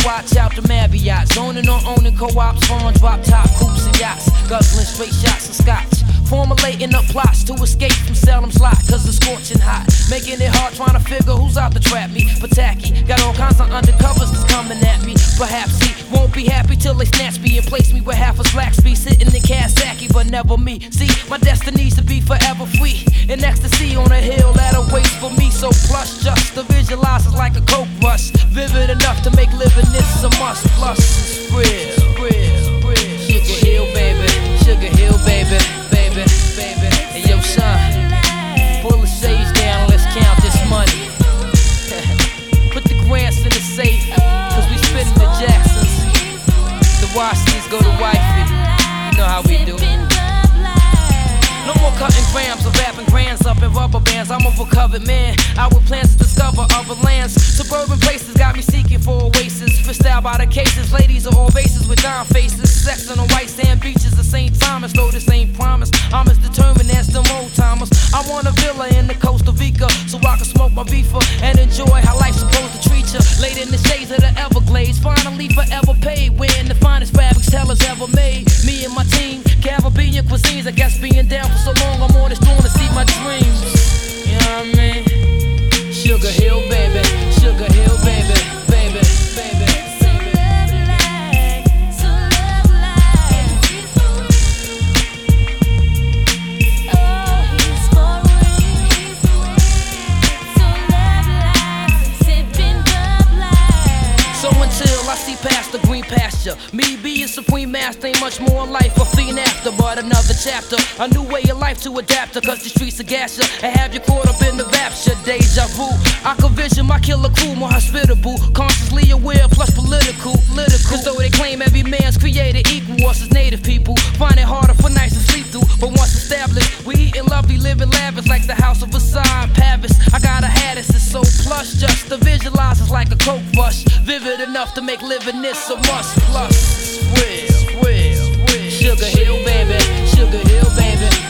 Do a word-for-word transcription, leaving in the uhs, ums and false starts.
watch out the Marriott. Zoning on owning co-ops, foreign drop top coops and yachts. Guzzling straight shots of scotch. Formulating up plots to escape from Salem's lot, cause it's scorching hot. Making it hard trying to figure who's out to trap me. But tacky, got all kinds of undercovers that's coming at me. Perhaps he won't be happy till they snatch me and place me with half a slack speed. Sitting in Kawasaki, but never me. See, my destiny's to be forever free. In ecstasy on a hill that awaits for me. So plush, just to visualize is like a coke rush. Vivid enough to make living this a must. Plus, it's real, real, real. Sugar Hill, baby. Sugar Hill, baby. Baby, baby. Hey, yo, son. Pull the shades down, let's count this money. Put the grants in the safe, cause we spittin' the Jacksons. The Washingtons go to wifey. You know how we do. No more cutting grams or wrapping grands up in rubber bands. I'm a recovered man. Out with plans to discover other lands. Suburban places got me seeking for oasis. Fished out by the cases. Ladies of all races with dime faces. Sex on the white sand beaches of Saint Thomas. Though this ain't promise, I'm as determined as them old timers. I want a villa in the Costa Rica so I can smoke my reefer and enjoy how life's supposed to treat you. Laid in the shades of the Everglades. Finally forever paid. Wearing the finest fabrics hellers ever made. Me and my team, Caribbean cuisines. I guess being down for so long, I'm on this throne to see my dreams. You know what I mean? Sugar Hill, baby. Sugar Hill, baby. Baby, baby. I see past the green pasture. Me being supreme master ain't much more in life. A fiend after, but another chapter. A new way of life to adapt to, cause the streets are gas ya and have you caught up in the rapture. Deja vu. I could vision my killer crew more hospitable, consciously aware plus political. Political. Cause though they claim every man's created equal, us as native people find it harder for nights to sleep through. But once established, we eating lovely, living lavish like the House of Versailles in Paris. I got a hat, it's so plush, just to visualize it's like a coke rush. Vivid enough to make living this a must. Plus, it's real, real, real. Sugar Hill, baby. Sugar Hill, baby.